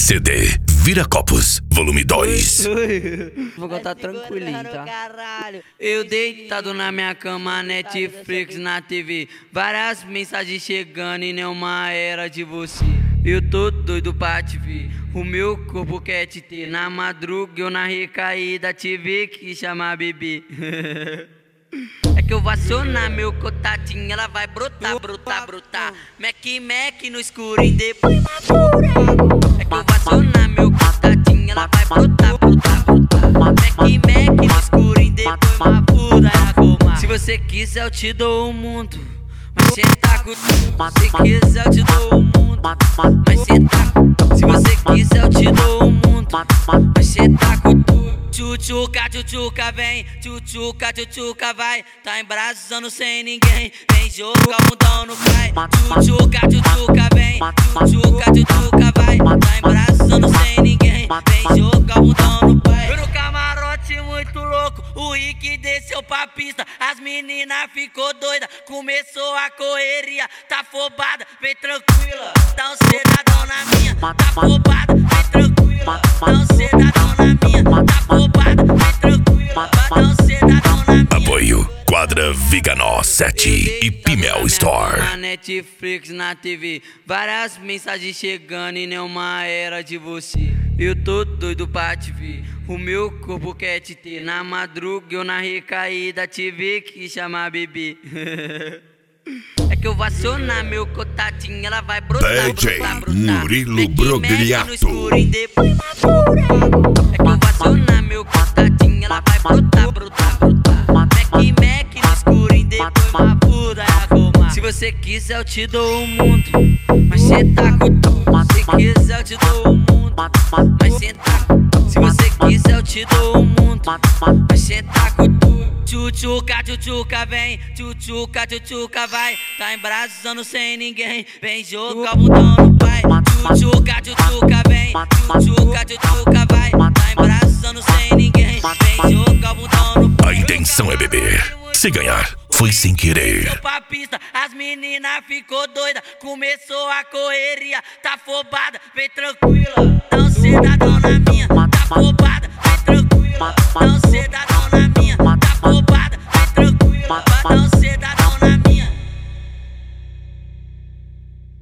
CD Viracopos, volume 2. Vou cantar tranquilinho, tá? Eu deitado na minha cama, Netflix na TV, várias mensagens chegando e nenhuma era de você. Eu tô doido pra te ver, o meu corpo quer te ter. Na madruga eu na recaída tive que chamar bebê. É que eu vou acionar meu contatinho, ela vai brotar, brotar, brotar. Mac no escurinho, depois na pura. É que eu vou acionar meu contatinho, ela vai brotar, brotar, brotar. Mac no escurinho, depois na pura. Se você quiser eu te dou o mundo, mas cê tá com tudo. Se quiser eu te dou o mundo, mas cê tá com tudo. Se você quiser eu te dou o mundo, mas cê tá com tudo. Tchutchuca, vem, tchutchuca, vai. Tá embraçando sem ninguém, vem jogar o mundão no cai. Tchutchuca, vem, tchutchuca, vai. Tá embraçando sem ninguém, vem jogar o mundão no pai. Eu no camarote muito louco, o Rick desceu pra pista. As meninas ficou doida, começou a correria. Tá afobada, vem tranquila, dá um sedadão na minha. Tá afobada, vem tranquila, dá um sedadão na minha. Tá afobada, vem tranquila, dá um sedadão na minha. Apoio Quadra Viganó 7 e Pimel Store. Na Netflix, na TV, várias mensagens chegando e nenhuma era de você. Eu tô doido pra te ver, o meu corpo quer te ter. Na madruga eu na recaída tive que chamar bebê. É que eu vou acionar meu contatinho, ela vai brotar, DJ brotar, brotar. Murilo Brogliato. No escurinho, depois na pura. É que eu vou acionar meu contatinho, ela vai brotar, brotar, brotar. Mac no escurinho, depois na pura. Se você quiser eu te dou o mundo, mas cê tá com tudo. Se quiser eu te dou o mundo, mas cê tá com tudo. Se você quiser eu te dou o mundo, mas cê tá com tudo. Tchutchuca, vem, tchutchuca, vai. Tá embraçando sem ninguém, vem jogar o mundão no pai. Tchutchuca, vem, tchutchuca, vai. Tá embraçando sem ninguém, vem jogar o mundão no pai. A intenção é beber, se ganhar foi sem querer. Pra pista, as meninas ficou doida, começou a correria. Tá afobada, vem tranquila, dá um sedadão na minha. Tá afobada, vem tranquila, dá um sedadão.